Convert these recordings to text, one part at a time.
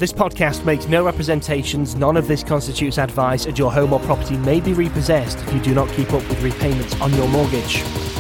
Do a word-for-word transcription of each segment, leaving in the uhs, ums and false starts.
This podcast makes no representations, none of this constitutes advice, and your home or property may be repossessed if you do not keep up with repayments on your mortgage.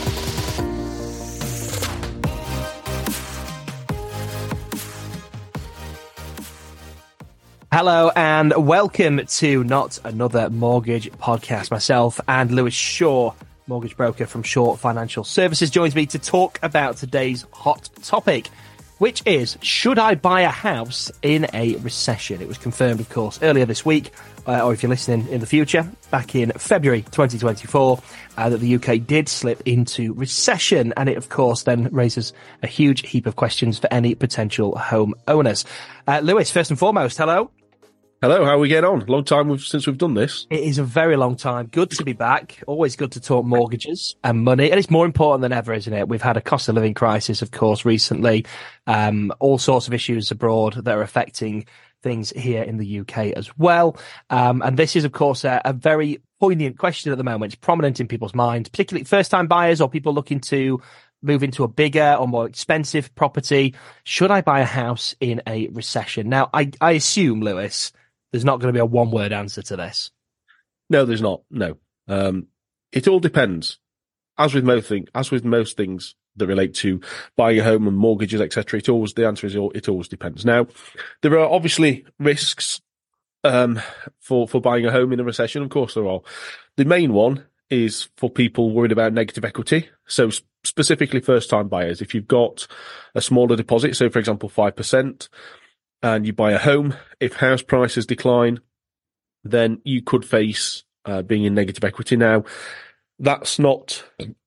Hello and welcome to Not Another Mortgage Podcast. Myself and Lewis Shaw, mortgage broker from Shaw Financial Services, joins me to talk about today's hot topic, which is, should I buy a house in a recession? It was confirmed, of course, earlier this week, uh, or if you're listening in the future, back in February twenty twenty-four, uh, that the U K did slip into recession. And it, of course, then raises a huge heap of questions for any potential home owners. Uh, Lewis, first and foremost, hello. Hello, how are we getting on? Long time we've, since we've done this. It is a very long time. Good to be back. Always good to talk mortgages and money. And it's more important than ever, isn't it? We've had a cost of living crisis, of course, recently. Um, all sorts of issues abroad that are affecting things here in the U K as well. Um, and this is, of course, a, a very poignant question at the moment. It's prominent in people's minds, particularly first-time buyers or people looking to move into a bigger or more expensive property. Should I buy a house in a recession? Now, I, I assume, Lewis, there's not going to be a one-word answer to this. No, there's not. No. Um, it all depends. As with most things, as with most things that relate to buying a home and mortgages, et cetera, it always, the answer is it always depends. Now, there are obviously risks um, for, for buying a home in a recession. Of course there are. The main one is for people worried about negative equity. So specifically first-time buyers. If you've got a smaller deposit, so for example, five percent, and you buy a home, if house prices decline, then you could face uh, being in negative equity. Now, that's not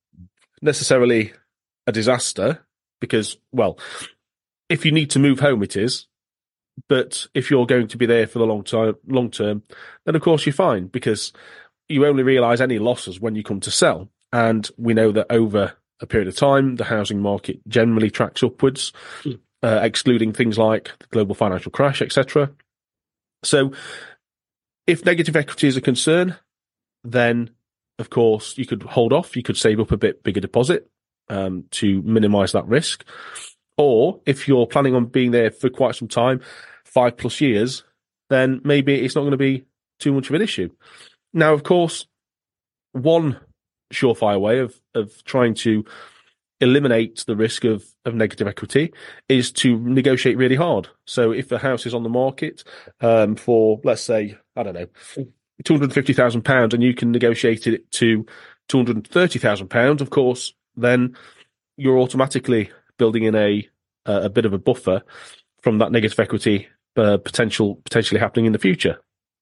necessarily a disaster because, well, if you need to move home, it is. But if you're going to be there for the long time, long term, then of course you're fine because you only realise any losses when you come to sell. And we know that over a period of time, the housing market generally tracks upwards. Mm. Uh, excluding things like the global financial crash, et cetera. So if negative equity is a concern, then, of course, you could hold off. You could save up a bit bigger deposit um, to minimise that risk. Or if you're planning on being there for quite some time, five plus years, then maybe it's not going to be too much of an issue. Now, of course, one surefire way of, of trying to eliminate the risk of, of negative equity is to negotiate really hard. So if a house is on the market um, for, let's say, I don't know, two hundred fifty thousand pounds and you can negotiate it to two hundred thirty thousand pounds, of course, then you're automatically building in a a bit of a buffer from that negative equity uh, potential potentially happening in the future.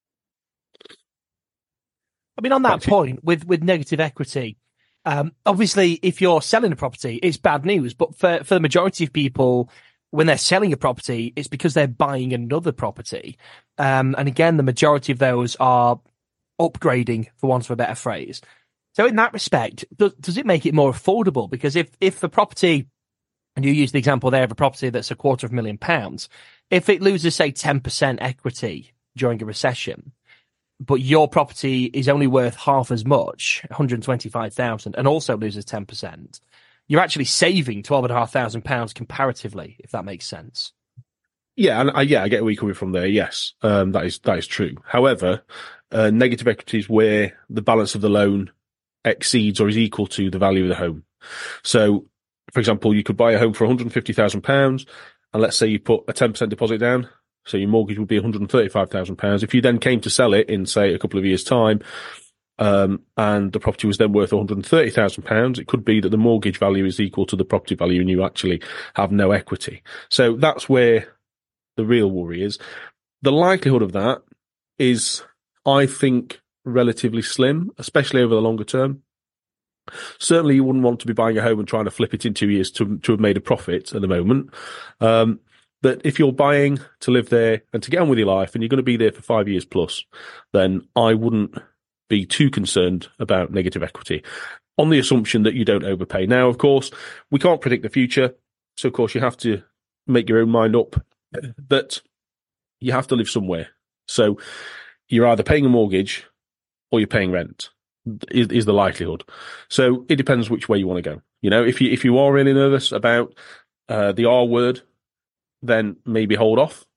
I mean, on that point, with, with negative equity, Um, obviously, if you're selling a property, it's bad news. But for, for the majority of people, when they're selling a property, it's because they're buying another property. Um, and again, the majority of those are upgrading, for want of a better phrase. So in that respect, does, does it make it more affordable? Because if, if the property, and you use the example there of a property that's a quarter of a million pounds, if it loses, say, ten percent equity during a recession, but your property is only worth half as much, one hundred twenty-five thousand, and also loses ten percent, you're actually saving twelve thousand five hundred pounds comparatively, if that makes sense. Yeah, and I, yeah, I get where you're coming from there. Yes, um, that is that is true. However, uh, negative equity is where the balance of the loan exceeds or is equal to the value of the home. So, for example, you could buy a home for one hundred fifty thousand pounds, and let's say you put a ten percent deposit down. So your mortgage would be one hundred thirty-five thousand pounds. If you then came to sell it in, say, a couple of years' time, um, and the property was then worth one hundred thirty thousand pounds, it could be that the mortgage value is equal to the property value and you actually have no equity. So that's where the real worry is. The likelihood of that is, I think, relatively slim, especially over the longer term. Certainly you wouldn't want to be buying a home and trying to flip it in two years to, to have made a profit at the moment. Um, But if you're buying to live there and to get on with your life and you're going to be there for five years plus, then I wouldn't be too concerned about negative equity on the assumption that you don't overpay. Now, of course, we can't predict the future. So, of course, you have to make your own mind up that you have to live somewhere. So you're either paying a mortgage or you're paying rent is, is the likelihood. So it depends which way you want to go. You know, if you, if you are really nervous about uh, the R word, then maybe hold off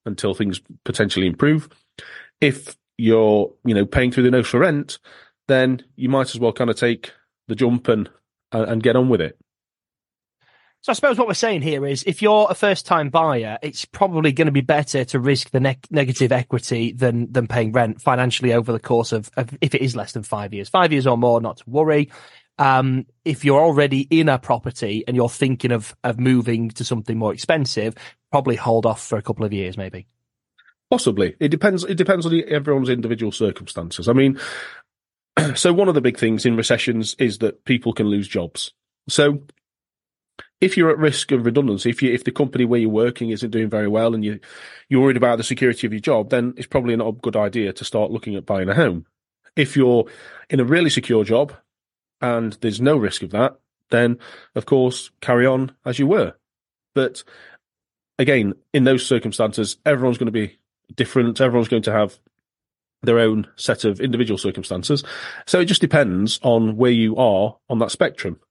until things potentially improve. If you're, you know, paying through the nose for rent, then you might as well kind of take the jump and and get on with it. So I suppose what we're saying here is if you're a first-time buyer, it's probably going to be better to risk the ne- negative equity than than paying rent financially over the course of, of, if it is less than five years. Five years or more, not to worry. Um, if you're already in a property and you're thinking of, of moving to something more expensive, probably hold off for a couple of years, maybe. Possibly. It depends. It depends on the, everyone's individual circumstances. I mean, so one of the big things in recessions is that people can lose jobs. So if you're at risk of redundancy, if you, if the company where you're working isn't doing very well and you, you're worried about the security of your job, then it's probably not a good idea to start looking at buying a home. If you're in a really secure job and there's no risk of that, then, of course, carry on as you were. But again, in those circumstances, everyone's going to be different. Everyone's going to have their own set of individual circumstances. So it just depends on where you are on that spectrum.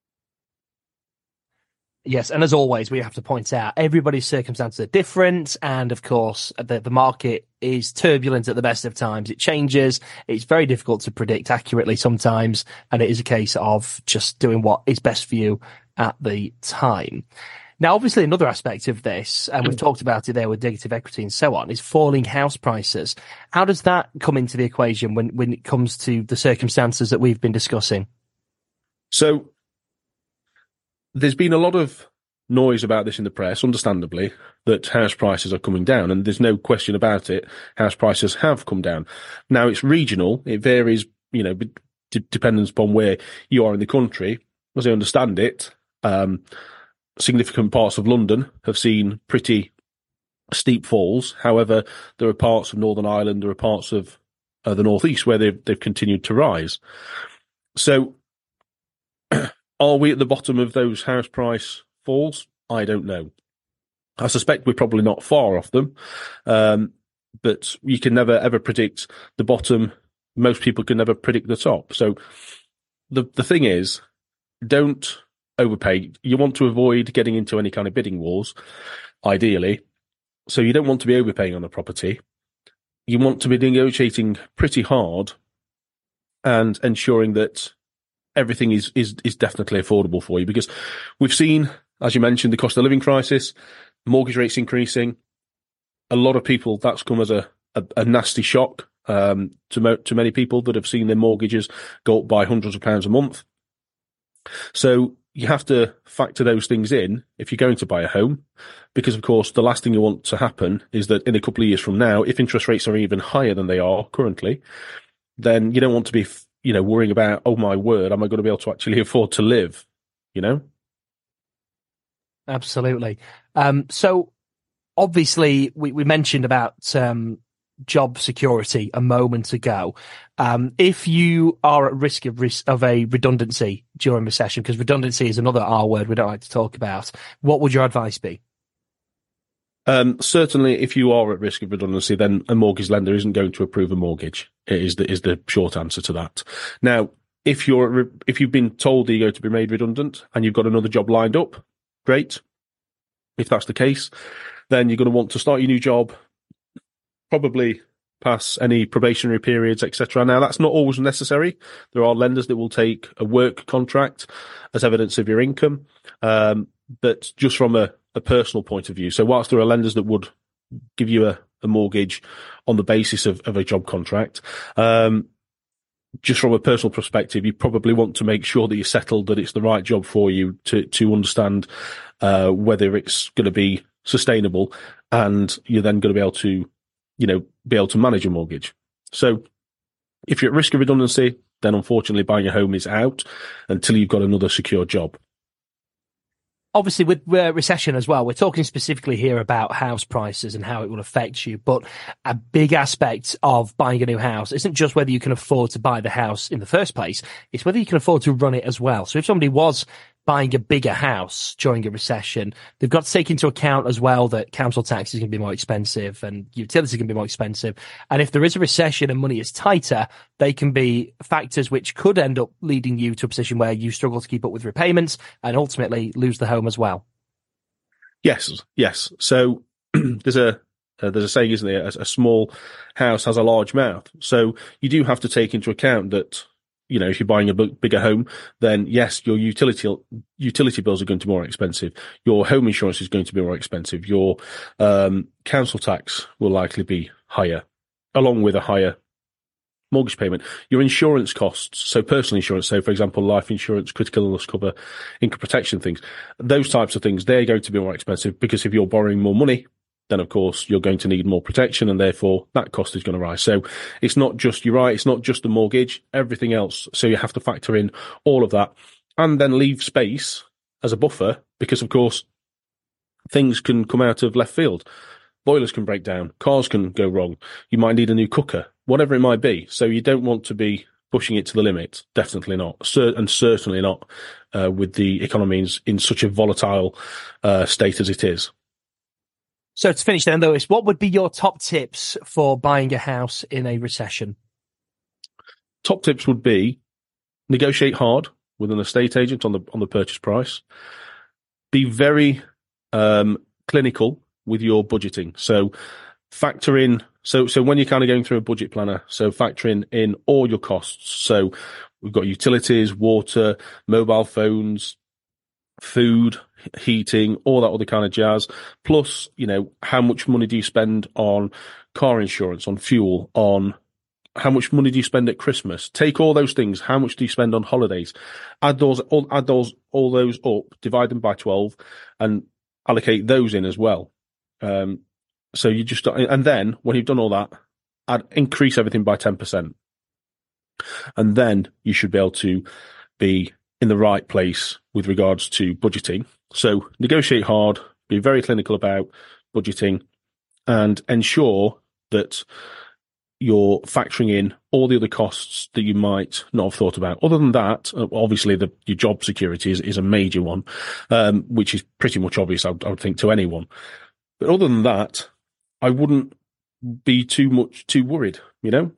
Yes, and as always, we have to point out everybody's circumstances are different, and of course, the, the market is turbulent at the best of times. It changes. It's very difficult to predict accurately sometimes, and it is a case of just doing what is best for you at the time. Now, obviously, another aspect of this, and we've talked about it there with negative equity and so on, is falling house prices. How does that come into the equation when, when it comes to the circumstances that we've been discussing? So, there's been a lot of noise about this in the press, understandably, that house prices are coming down, and there's no question about it. House prices have come down. Now, it's regional. It varies, you know, d- depending upon where you are in the country. As I understand it, um, significant parts of London have seen pretty steep falls. However, there are parts of Northern Ireland, there are parts of uh, the North East where they've, they've continued to rise. So, are we at the bottom of those house price falls? I don't know. I suspect we're probably not far off them, um, but you can never ever predict the bottom. Most people can never predict the top. So the the thing is, don't overpay. You want to avoid getting into any kind of bidding wars, ideally. So you don't want to be overpaying on a property. You want to be negotiating pretty hard and ensuring that everything is, is, is definitely affordable for you, because we've seen, as you mentioned, the cost of living crisis, mortgage rates increasing. A lot of people, that's come as a, a, a nasty shock um, to, mo- to many people that have seen their mortgages go up by hundreds of pounds a month. So you have to factor those things in if you're going to buy a home, because, of course, the last thing you want to happen is that in a couple of years from now, if interest rates are even higher than they are currently, then you don't want to be you know, worrying about, oh my word, am I going to be able to actually afford to live, you know? Absolutely. Um, so obviously we, we mentioned about um, job security a moment ago. Um, if you are at risk of risk of a redundancy during recession, because redundancy is another R word we don't like to talk about, what would your advice be? Um, certainly, if you are at risk of redundancy, then a mortgage lender isn't going to approve a mortgage. It is the is the short answer to that. Now, if you're if you've been told that you're going to be made redundant and you've got another job lined up, great. If that's the case, then you're going to want to start your new job, probably pass any probationary periods, et cetera. Now, that's not always necessary. There are lenders that will take a work contract as evidence of your income, um, but just from a a personal point of view. So whilst there are lenders that would give you a, a mortgage on the basis of, of a job contract, um, just from a personal perspective, you probably want to make sure that you're settled, that it's the right job for you to, to understand uh, whether it's going to be sustainable, and you're then going to be able to, you know, be able to manage your mortgage. So if you're at risk of redundancy, then unfortunately buying a home is out until you've got another secure job. Obviously, with uh, recession as well, we're talking specifically here about house prices and how it will affect you. But a big aspect of buying a new house isn't just whether you can afford to buy the house in the first place. It's whether you can afford to run it as well. So if somebody was buying a bigger house during a recession, they've got to take into account as well that council tax is going to be more expensive and utilities are going to be more expensive. And if there is a recession and money is tighter, they can be factors which could end up leading you to a position where you struggle to keep up with repayments and ultimately lose the home as well. Yes, yes. So there's a, Uh, there's a saying, isn't there? A, a small house has a large mouth. So you do have to take into account that, you know, if you're buying a b- bigger home, then yes, your utility utility bills are going to be more expensive. Your home insurance is going to be more expensive. Your um, council tax will likely be higher, along with a higher mortgage payment. Your insurance costs, so personal insurance, so for example, life insurance, critical illness cover, income protection things, those types of things, they're going to be more expensive because if you're borrowing more money, then of course you're going to need more protection and therefore that cost is going to rise. So it's not just, you're right, it's not just the mortgage, everything else. So you have to factor in all of that and then leave space as a buffer because of course things can come out of left field. Boilers can break down, cars can go wrong, you might need a new cooker, whatever it might be. So you don't want to be pushing it to the limit. Definitely not. Cer- and certainly not uh, with the economy in, in such a volatile uh, state as it is. So to finish then, Lewis, what would be your top tips for buying a house in a recession? Top tips would be negotiate hard with an estate agent on the on the purchase price. Be very um, clinical with your budgeting. So factor in, so so when you're kind of going through a budget planner, so factor in, in all your costs. So we've got utilities, water, mobile phones, food, heating, all that other kind of jazz. Plus, you know, how much money do you spend on car insurance, on fuel, on how much money do you spend at Christmas? Take all those things. How much do you spend on holidays? Add those, all, add those, all those up, divide them by twelve and allocate those in as well. Um, so you just, and then when you've done all that, add, increase everything by ten percent. And then you should be able to be in the right place with regards to budgeting. So negotiate hard, be very clinical about budgeting and ensure that you're factoring in all the other costs that you might not have thought about. Other than that, obviously the, your job security is, is a major one, um, which is pretty much obvious, I would, I would think, to anyone. But other than that, I wouldn't be too much too worried, you know?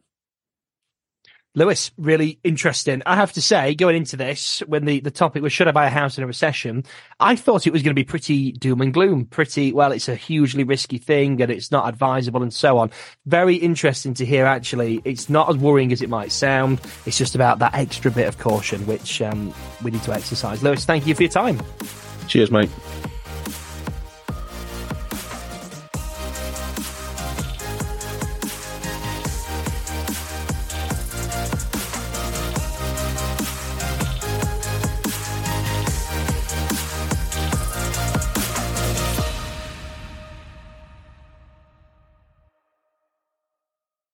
Lewis, really interesting. I have to say, going into this, when the, the topic was should I buy a house in a recession, I thought it was going to be pretty doom and gloom, pretty, well, it's a hugely risky thing and it's not advisable and so on. Very interesting to hear, actually. It's not as worrying as it might sound. It's just about that extra bit of caution, which um, we need to exercise. Lewis, thank you for your time. Cheers, mate.